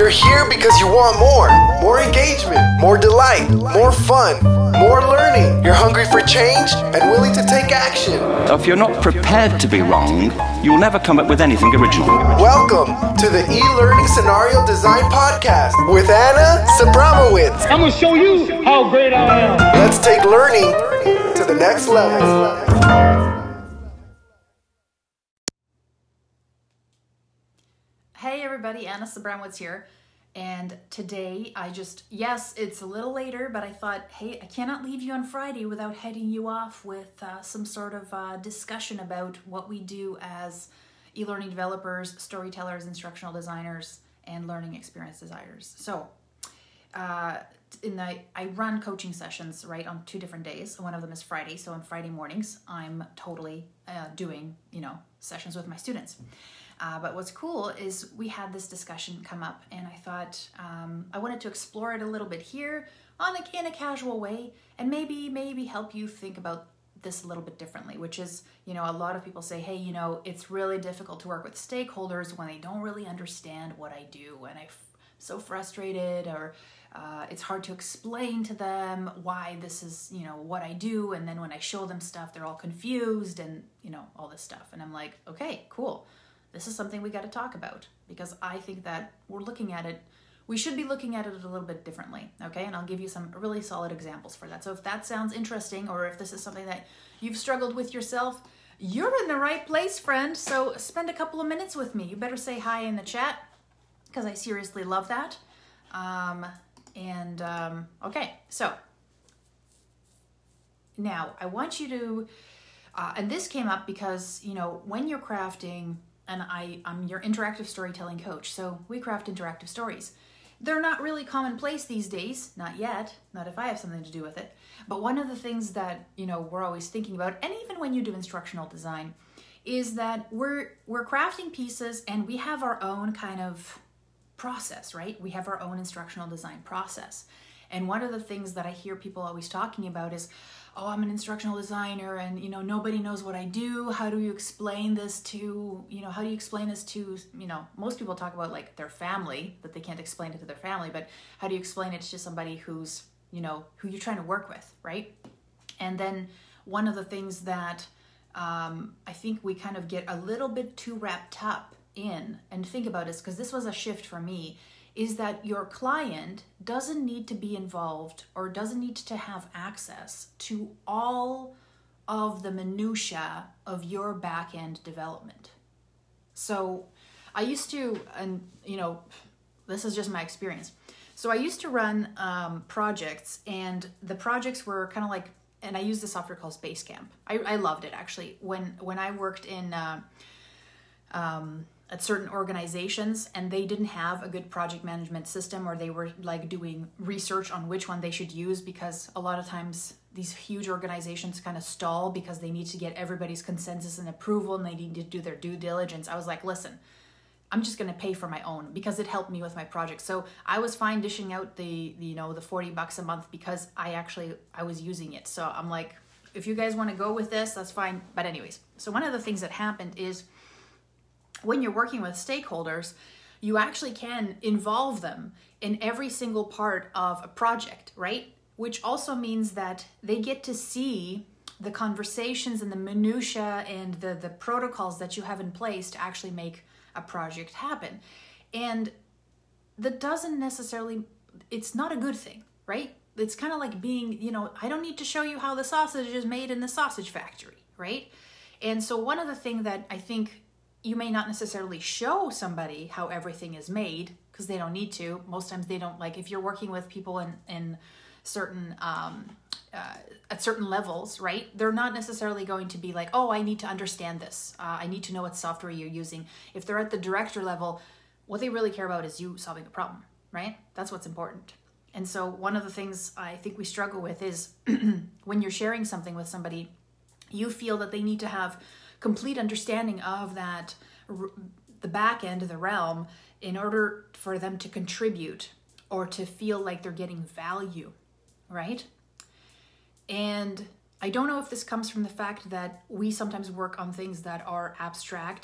You're here because you want more. More engagement, more delight, more fun, more learning. You're hungry for change and willing to take action. If you're not prepared to be wrong, you'll never come up with anything original. Welcome to the E-Learning Scenario Design Podcast with Anna Sabramowitz. I'm going to show you how great I am. Let's take learning to the next level. Hey everybody, Anna Sabramowitz here. And today yes, it's a little later, but I thought, hey, I cannot leave you on Friday without heading you off with some sort of discussion about what we do as e-learning developers, storytellers, instructional designers, and learning experience designers. So I run coaching sessions, right, on 2 different days. One of them is Friday. So on Friday mornings, I'm totally doing, sessions with my students. But what's cool is we had this discussion come up, and I thought I wanted to explore it a little bit here in a casual way, and maybe help you think about this a little bit differently, which is, a lot of people say, hey, it's really difficult to work with stakeholders when they don't really understand what I do, and I'm so frustrated, or it's hard to explain to them why this is, what I do, and then when I show them stuff, they're all confused, and, all this stuff. And I'm like, okay, cool. This is something we got to talk about, because I think that we should be looking at it a little bit differently, okay? And I'll give you some really solid examples for that. So if that sounds interesting, or if this is something that you've struggled with yourself, you're in the right place, friend. So spend a couple of minutes with me. You better say hi in the chat, because I seriously love that. Okay, so now I want you to, and this came up because, when you're crafting, and I'm your interactive storytelling coach, so we craft interactive stories. They're not really commonplace these days, not yet, not if I have something to do with it. But one of the things that, we're always thinking about, and even when you do instructional design, is that we're crafting pieces and we have our own kind of process, right? We have our own instructional design process. And one of the things that I hear people always talking about is, oh, I'm an instructional designer and, nobody knows what I do. How do you explain this to, most people talk about like their family, that they can't explain it to their family, but how do you explain it to somebody who's, who you're trying to work with, right? And then one of the things that I think we kind of get a little bit too wrapped up in, and think about this, because this was a shift for me, is that your client doesn't need to be involved or doesn't need to have access to all of the minutia of your back-end development. So I used to, and this is just my experience. So I used to run projects, and the projects were kind of like, and I used a software called Basecamp. I loved it actually. When I worked in at certain organizations and they didn't have a good project management system, or they were like doing research on which one they should use, because a lot of times these huge organizations kind of stall because they need to get everybody's consensus and approval, and they need to do their due diligence. I was like, listen, I'm just going to pay for my own, because it helped me with my project. So I was fine dishing out the $40 a month, because I was using it. So I'm like, if you guys want to go with this, that's fine. But anyways, so one of the things that happened is, when you're working with stakeholders, you actually can involve them in every single part of a project, right? Which also means that they get to see the conversations and the minutia and the protocols that you have in place to actually make a project happen. And that doesn't necessarily, it's not a good thing, right? It's kind of like being, I don't need to show you how the sausage is made in the sausage factory, right? And so one of the things that I think you may not necessarily show somebody how everything is made, because they don't need to. Most times they don't, like if you're working with people in certain, at certain levels, right? They're not necessarily going to be like, oh, I need to understand this. I need to know what software you're using. If they're at the director level, what they really care about is you solving a problem, right? That's what's important. And so one of the things I think we struggle with is when you're sharing something with somebody, you feel that they need to have complete understanding of that, the back end of the realm, in order for them to contribute or to feel like they're getting value, right? And I don't know if this comes from the fact that we sometimes work on things that are abstract and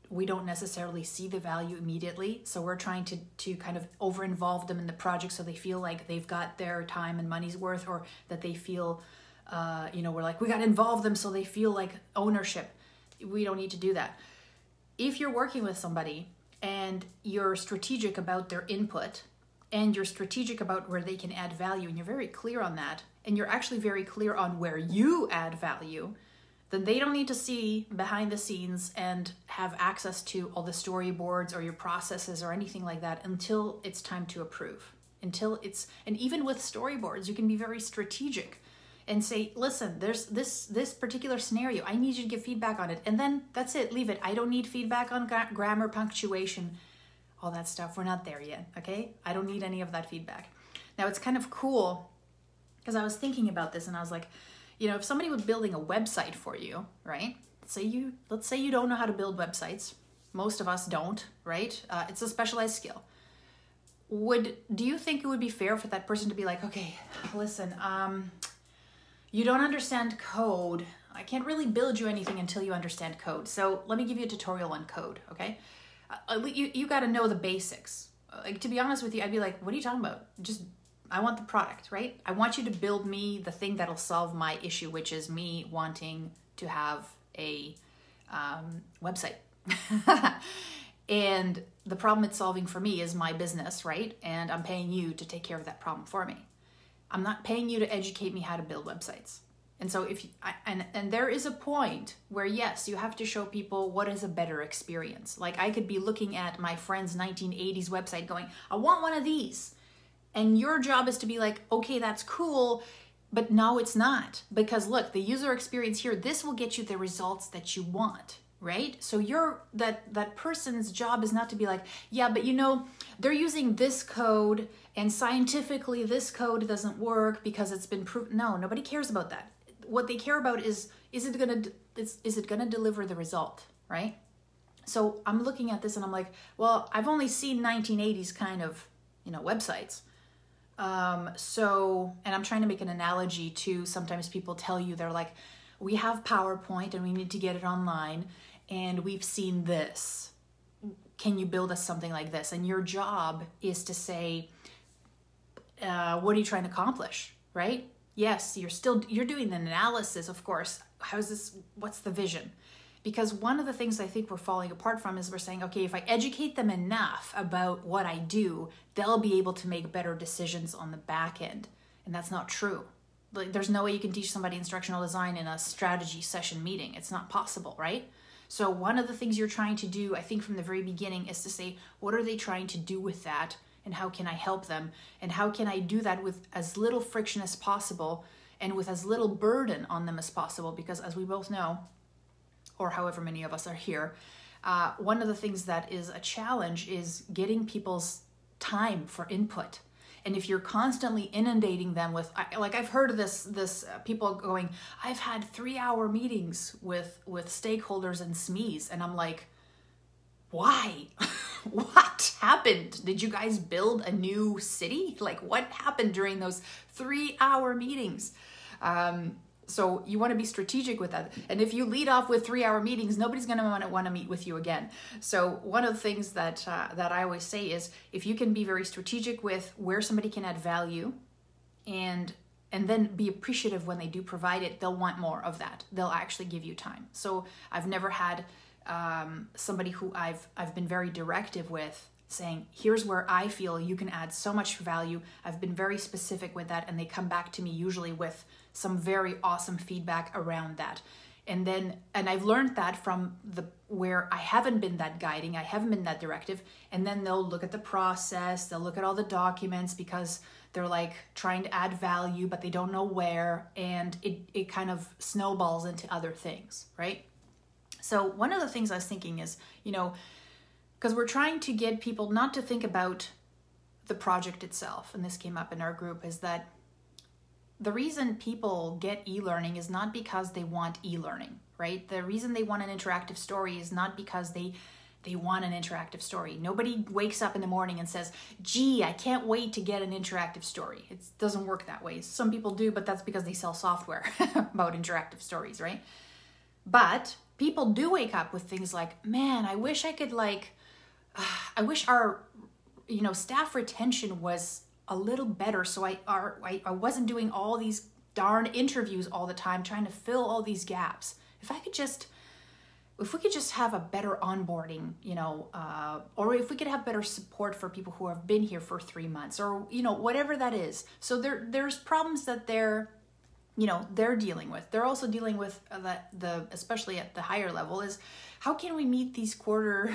we don't necessarily see the value immediately. So we're trying to kind of over involve them in the project so they feel like they've got their time and money's worth, or that they feel, we're like, we got to involve them so they feel like ownership. We don't need to do that. If you're working with somebody and you're strategic about their input, and you're strategic about where they can add value, and you're very clear on that, and you're actually very clear on where you add value, then they don't need to see behind the scenes and have access to all the storyboards or your processes or anything like that until it's time to approve. And even with storyboards, you can be very strategic and say, listen, there's this particular scenario. I need you to give feedback on it. And then that's it, leave it. I don't need feedback on grammar, punctuation, all that stuff. We're not there yet, okay? I don't need any of that feedback. Now, it's kind of cool because I was thinking about this and I was like, if somebody was building a website for you, right? Let's say you don't know how to build websites. Most of us don't, right? It's a specialized skill. Do you think it would be fair for that person to be like, okay, listen, you don't understand code. I can't really build you anything until you understand code. So let me give you a tutorial on code, okay? You got to know the basics. Like, to be honest with you, I'd be like, what are you talking about? I want the product, right? I want you to build me the thing that'll solve my issue, which is me wanting to have a website. And the problem it's solving for me is my business, right? And I'm paying you to take care of that problem for me. I'm not paying you to educate me how to build websites. And so and there is a point where, yes, you have to show people what is a better experience. Like, I could be looking at my friend's 1980s website going, I want one of these. And your job is to be like, okay, that's cool, but no, it's not. Because look, the user experience here, this will get you the results that you want, right? So that person's job is not to be like, yeah, but they're using this code and scientifically this code doesn't work because it's been proven. No, nobody cares about that. What they care about is it gonna deliver the result, right? So I'm looking at this and I'm like, well, I've only seen 1980s kind of, websites. And I'm trying to make an analogy to, sometimes people tell you, they're like, we have PowerPoint and we need to get it online and we've seen this. Can you build us something like this? And your job is to say, what are you trying to accomplish, right? Yes, you're doing the analysis, of course. What's the vision? Because one of the things I think we're falling apart from is we're saying, okay, if I educate them enough about what I do, they'll be able to make better decisions on the back end. And that's not true. Like, there's no way you can teach somebody instructional design in a strategy session meeting. It's not possible, right? So one of the things you're trying to do, I think from the very beginning, is to say, what are they trying to do with that? And how can I help them? And how can I do that with as little friction as possible and with as little burden on them as possible? Because as we both know, or however many of us are here, one of the things that is a challenge is getting people's time for input. And if you're constantly inundating them with, like, I've heard of this people going, I've had 3-hour meetings with stakeholders and SMEs, and I'm like, why? What happened? Did you guys build a new city? Like, what happened during those 3-hour meetings? So you want to be strategic with that. And if you lead off with 3-hour meetings, nobody's going to want to meet with you again. So one of the things that I always say is, if you can be very strategic with where somebody can add value and then be appreciative when they do provide it, they'll want more of that. They'll actually give you time. So I've never had somebody who I've been very directive with saying, here's where I feel you can add so much value. I've been very specific with that, and they come back to me usually with some very awesome feedback around that. And I've learned that from where I haven't been that guiding, I haven't been that directive, and then they'll look at the process, they'll look at all the documents because they're like trying to add value, but they don't know where, and it kind of snowballs into other things, right? So one of the things I was thinking is, because we're trying to get people not to think about the project itself, and this came up in our group, is that the reason people get e-learning is not because they want e-learning, right? The reason they want an interactive story is not because they want an interactive story. Nobody wakes up in the morning and says, gee, I can't wait to get an interactive story. It doesn't work that way. Some people do, but that's because they sell software about interactive stories, right? But people do wake up with things like, man, I wish I could I wish our, staff retention was a little better. So I wasn't doing all these darn interviews all the time, trying to fill all these gaps. If we could just have a better onboarding, or if we could have better support for people who have been here for 3 months, or, whatever that is. So there's problems that they're dealing with. They're also dealing with especially at the higher level, is how can we meet this quarter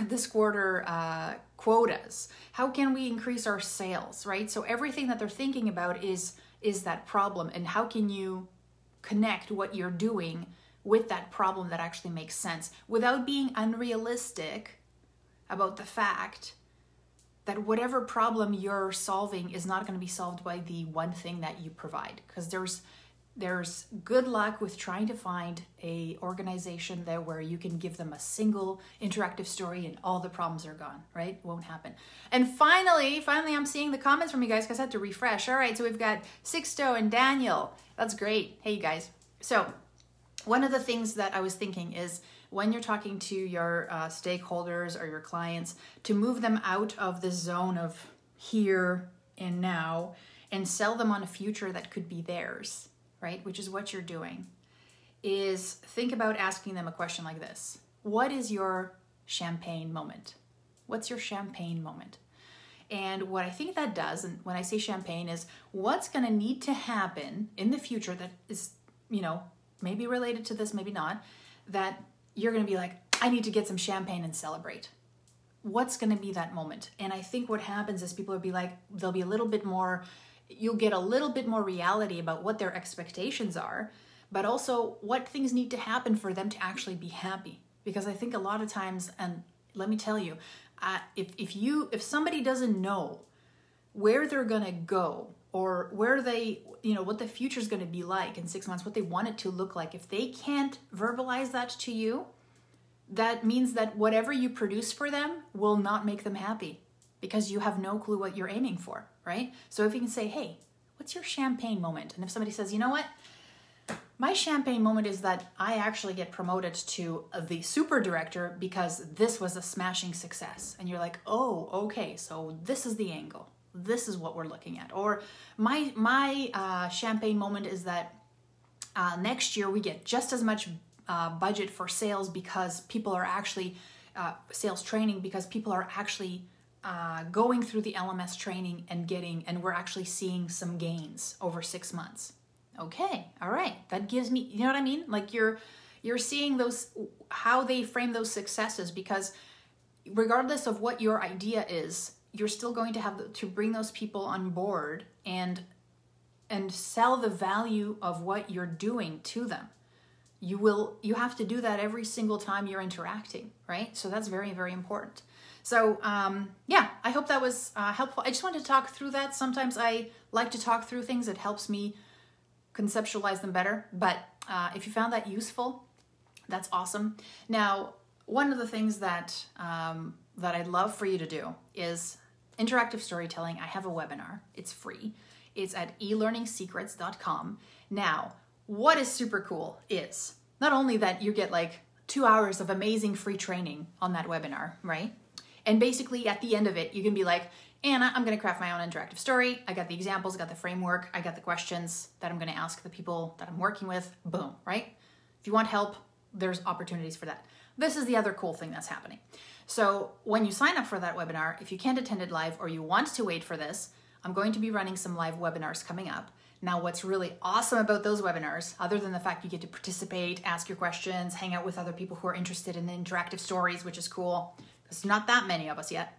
quotas? How can we increase our sales, right? So everything that they're thinking about is that problem, and how can you connect what you're doing with that problem that actually makes sense without being unrealistic about the fact that whatever problem you're solving is not going to be solved by the one thing that you provide. Because there's good luck with trying to find a organization there where you can give them a single interactive story and all the problems are gone, right? It won't happen. And finally, I'm seeing the comments from you guys because I had to refresh. All right, so we've got Sixto and Daniel. That's great. Hey, you guys. So one of the things that I was thinking is when you're talking to your stakeholders or your clients, to move them out of the zone of here and now and sell them on a future that could be theirs, right? Which is what you're doing, is think about asking them a question like this. What is your champagne moment? What's your champagne moment? And what I think that does, and when I say champagne, is what's going to need to happen in the future that is, maybe related to this, maybe not, that you're going to be like, I need to get some champagne and celebrate. What's going to be that moment? And I think what happens is people will be like, they'll be a little bit more, you'll get a little bit more reality about what their expectations are, but also what things need to happen for them to actually be happy. Because I think a lot of times, and let me tell you, if somebody doesn't know where they're going to go, or where they, what the future is going to be like in 6 months, what they want it to look like, if they can't verbalize that to you, that means that whatever you produce for them will not make them happy, because you have no clue what you're aiming for, right? So if you can say, hey, what's your champagne moment? And if somebody says, you know what, my champagne moment is that I actually get promoted to the super director because this was a smashing success. And you're like, oh, okay, so this is the angle. This is what we're looking at. Or my champagne moment is that next year we get just as much budget for sales because people are actually, sales training, because people are actually going through the LMS training and we're actually seeing some gains over 6 months. Okay, all right. That gives me, you know what I mean? Like you're seeing those, how they frame those successes, because regardless of what your idea is, you're still going to have to bring those people on board and sell the value of what you're doing to them. You have to do that every single time you're interacting, right? So that's very, very important. So yeah, I hope that was helpful. I just wanted to talk through that. Sometimes I like to talk through things. It helps me conceptualize them better. But if you found that useful, that's awesome. Now, one of the things that I'd love for you to do is interactive storytelling. I have a webinar. It's free. It's at elearningsecrets.com. Now, what is super cool is not only that you get like 2 hours of amazing free training on that webinar, right? And basically at the end of it, you can be like, Anna, I'm going to craft my own interactive story. I got the examples, I got the framework, I got the questions that I'm going to ask the people that I'm working with. Boom, right? If you want help, there's opportunities for that. This is the other cool thing that's happening. So when you sign up for that webinar, if you can't attend it live or you want to wait for this, I'm going to be running some live webinars coming up. Now, what's really awesome about those webinars, other than the fact you get to participate, ask your questions, hang out with other people who are interested in the interactive stories, which is cool, because not that many of us yet.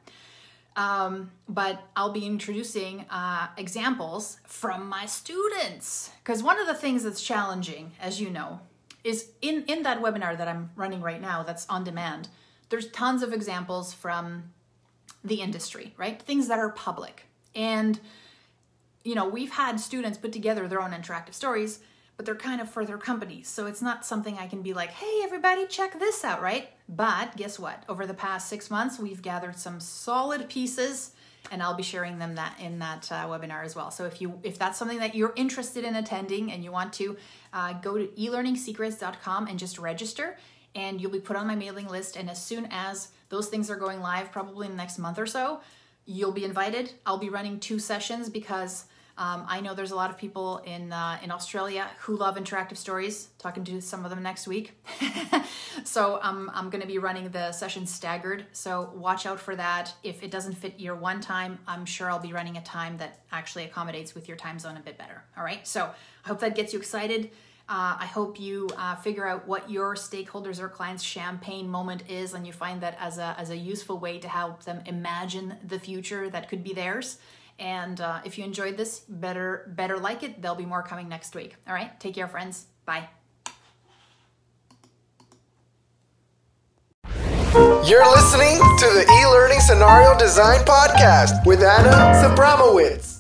But I'll be introducing examples from my students. Because one of the things that's challenging, as you know, is in that webinar that I'm running right now that's on demand, there's tons of examples from the industry, right? Things that are public. And, you know, we've had students put together their own interactive stories, but they're kind of for their companies. So it's not something I can be like, hey, everybody, check this out, right? But guess what? Over the past 6 months, we've gathered some solid pieces, and I'll be sharing them in that webinar as well. So if that's something that you're interested in attending and you want to, go to elearningsecrets.com and just register. and you'll be put on my mailing list. And as soon as those things are going live, probably in the next month or so, you'll be invited. I'll be running 2 sessions because I know there's a lot of people in Australia who love interactive stories. Talking to some of them next week. So I'm going to be running the sessions staggered. So watch out for that. If it doesn't fit your one time, I'm sure I'll be running a time that actually accommodates with your time zone a bit better. All right. So I hope that gets you excited. I hope you figure out what your stakeholders or clients' champagne moment is, and you find that as a useful way to help them imagine the future that could be theirs. And if you enjoyed this, better like it. There'll be more coming next week. All right, take care, friends. Bye. You're listening to the E-Learning Scenario Design Podcast with Anna Zabramowitz.